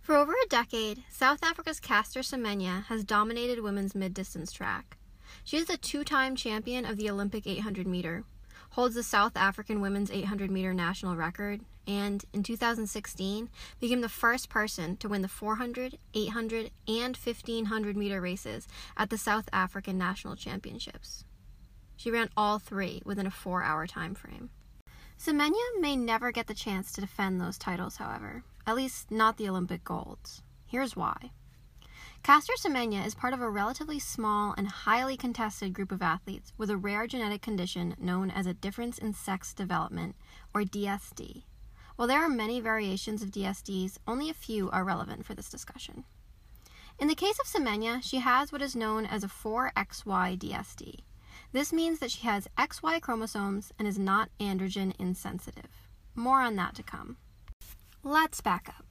For over a decade, South Africa's Caster Semenya has dominated women's mid-distance track. She is the two-time champion of the Olympic 800-meter, holds the South African women's 800-meter national record, and, in 2016, became the first person to win the 400, 800, and 1500-meter races at the South African National Championships. She ran all three within a 4-hour time frame. Semenya may never get the chance to defend those titles, however, at least not the Olympic golds. Here's why. Caster Semenya is part of a relatively small and highly contested group of athletes with a rare genetic condition known as a difference in sex development, or DSD. While there are many variations of DSDs, only a few are relevant for this discussion. In the case of Semenya, she has what is known as a 4XY DSD. This means that she has XY chromosomes and is not androgen insensitive. More on that to come. Let's back up.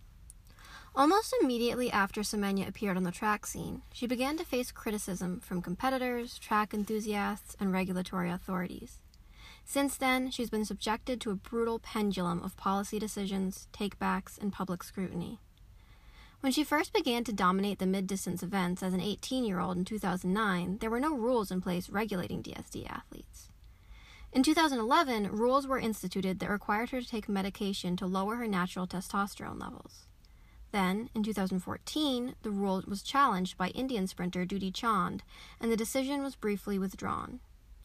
Almost immediately after Semenya appeared on the track scene, she began to face criticism from competitors, track enthusiasts, and regulatory authorities. Since then, she's been subjected to a brutal pendulum of policy decisions, takebacks, and public scrutiny. When she first began to dominate the mid-distance events as an 18-year-old in 2009, there were no rules in place regulating DSD athletes. In 2011, rules were instituted that required her to take medication to lower her natural testosterone levels. Then, in 2014, the rule was challenged by Indian sprinter Dutee Chand, and the decision was briefly withdrawn.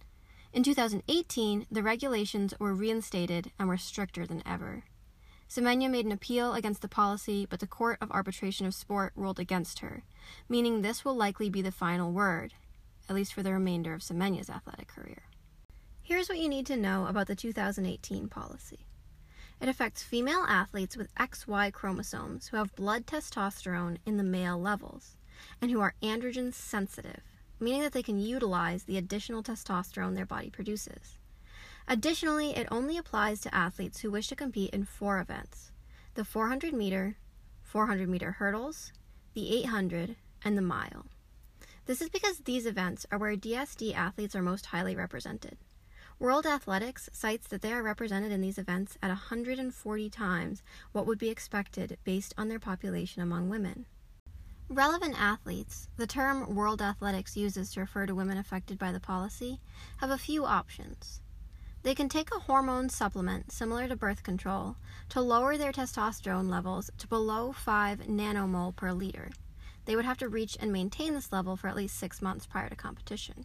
In 2018, the regulations were reinstated and were stricter than ever. Semenya made an appeal against the policy, but the Court of Arbitration of Sport ruled against her, meaning this will likely be the final word, at least for the remainder of Semenya's athletic career. Here's what you need to know about the 2018 policy. It affects female athletes with XY chromosomes who have blood testosterone in the male levels, and who are androgen sensitive, meaning that they can utilize the additional testosterone their body produces. Additionally, it only applies to athletes who wish to compete in 4 events: the 400-meter, 400-meter hurdles, the 800, and the mile. This is because these events are where DSD athletes are most highly represented. World Athletics cites that they are represented in these events at 140 times what would be expected based on their population among women. Relevant athletes, the term World Athletics uses to refer to women affected by the policy, have a few options. They can take a hormone supplement similar to birth control to lower their testosterone levels to below 5 nanomole per liter. They would have to reach and maintain this level for at least 6 months prior to competition.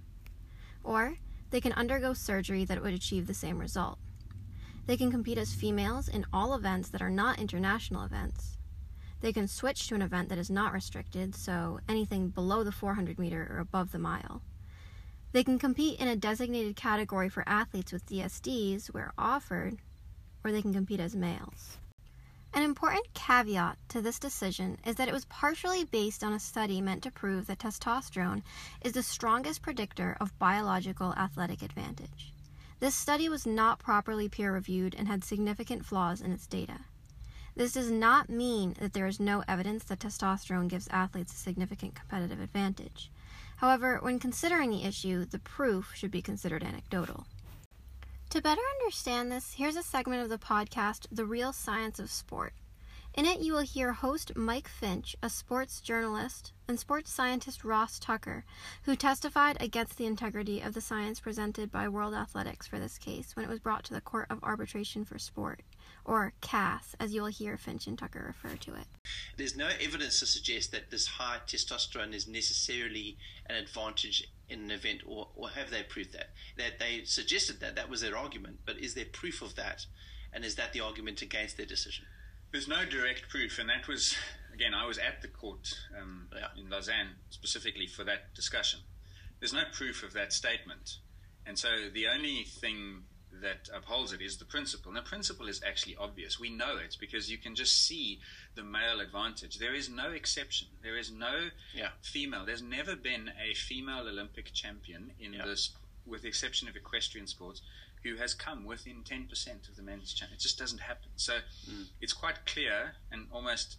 Or they can undergo surgery that would achieve the same result. They can compete as females in all events that are not international events. They can switch to an event that is not restricted, so anything below the 400 meter or above the mile. They can compete in a designated category for athletes with DSDs where offered, or they can compete as males. An important caveat to this decision is that it was partially based on a study meant to prove that testosterone is the strongest predictor of biological athletic advantage. This study was not properly peer-reviewed and had significant flaws in its data. This does not mean that there is no evidence that testosterone gives athletes a significant competitive advantage. However, when considering the issue, the proof should be considered anecdotal. To better understand this, here's a segment of the podcast, The Real Science of Sport. In it, you will hear host Mike Finch, a sports journalist, and sports scientist Ross Tucker, who testified against the integrity of the science presented by World Athletics for this case when it was brought to the Court of Arbitration for Sport, or CAS, as you will hear Finch and Tucker refer to it. There's no evidence to suggest that this high testosterone is necessarily an advantage in an event, or have they proved that? That they suggested that was their argument, but is there proof of that? And is that the argument against their decision? There's no direct proof, and that was, again, I was at the court in Lausanne specifically for that discussion. There's no proof of that statement, and so the only thing that upholds it is the principle. And the principle is actually obvious. We know it because you can just see the male advantage. There is no exception. There is no female. There's never been a female Olympic champion in this, with the exception of equestrian sports, who has come within 10% of the men's champion. It just doesn't happen. So it's quite clear and almost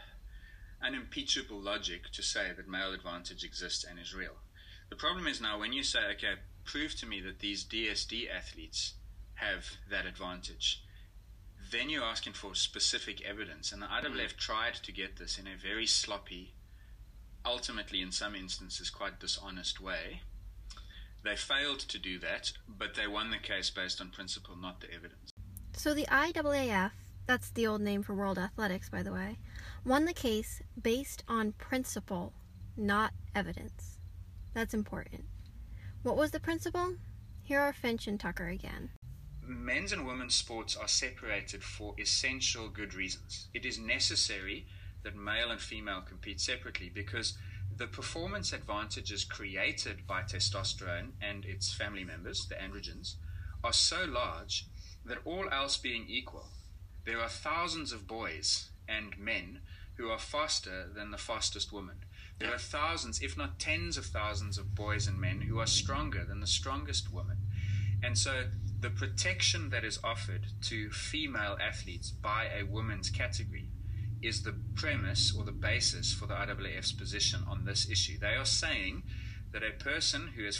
unimpeachable logic to say that male advantage exists and is real. The problem is now when you say, okay, prove to me that these DSD athletes have that advantage, then you're asking for specific evidence. And the IAAF tried to get this in a very sloppy, ultimately in some instances quite dishonest way. They failed to do that, but they won the case based on principle, not the evidence. So the IAAF, that's the old name for World Athletics, by the way, won the case based on principle, not evidence. That's important. What was the principle? Here are Finch and Tucker again. Men's and women's sports are separated for essential good reasons. It is necessary that male and female compete separately because the performance advantages created by testosterone and its family members, the androgens, are so large that all else being equal, there are thousands of boys and men who are faster than the fastest woman. There are thousands, if not tens of thousands of boys and men who are stronger than the strongest woman. And so the protection that is offered to female athletes by a women's category is the premise or the basis for the IAAF's position on this issue. They are saying that a person who is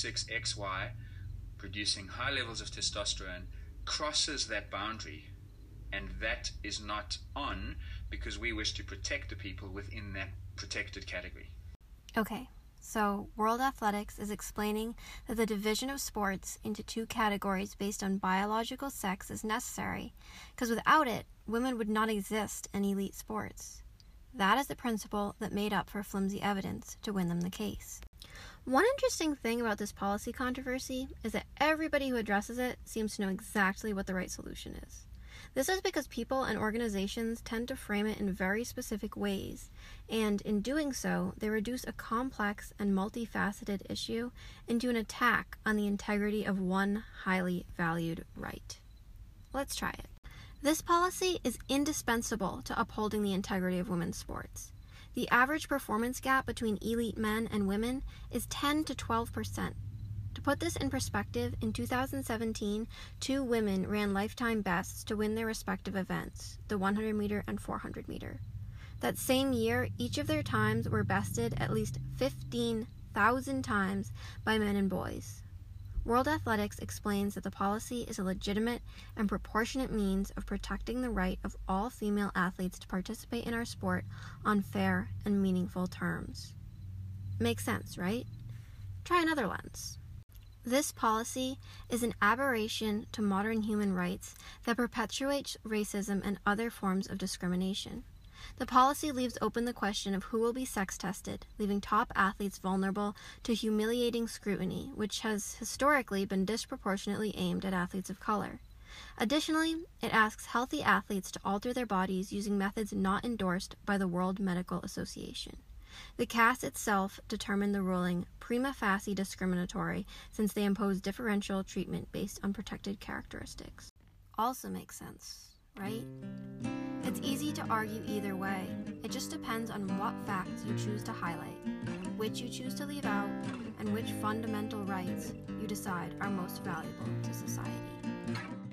46XY, producing high levels of testosterone, crosses that boundary, and that is not on because we wish to protect the people within that protected category. Okay, so World Athletics is explaining that the division of sports into two categories based on biological sex is necessary, because without it, women would not exist in elite sports. That is the principle that made up for flimsy evidence to win them the case. One interesting thing about this policy controversy is that everybody who addresses it seems to know exactly what the right solution is. This is because people and organizations tend to frame it in very specific ways, and in doing so, they reduce a complex and multifaceted issue into an attack on the integrity of one highly valued right. Let's try it. This policy is indispensable to upholding the integrity of women's sports. The average performance gap between elite men and women is 10 to 12%. To put this in perspective, in 2017, 2 women ran lifetime bests to win their respective events, the 100 meter and 400 meter. That same year, each of their times were bested at least 15,000 times by men and boys. World Athletics explains that the policy is a legitimate and proportionate means of protecting the right of all female athletes to participate in our sport on fair and meaningful terms. Makes sense, right? Try another lens. This policy is an aberration to modern human rights that perpetuates racism and other forms of discrimination. The policy leaves open the question of who will be sex tested, leaving top athletes vulnerable to humiliating scrutiny, which has historically been disproportionately aimed at athletes of color. Additionally, it asks healthy athletes to alter their bodies using methods not endorsed by the World Medical Association. The CAS itself determined the ruling prima facie discriminatory since they impose differential treatment based on protected characteristics. Also makes sense, right? It's easy to argue either way. It just depends on what facts you choose to highlight, which you choose to leave out, and which fundamental rights you decide are most valuable to society.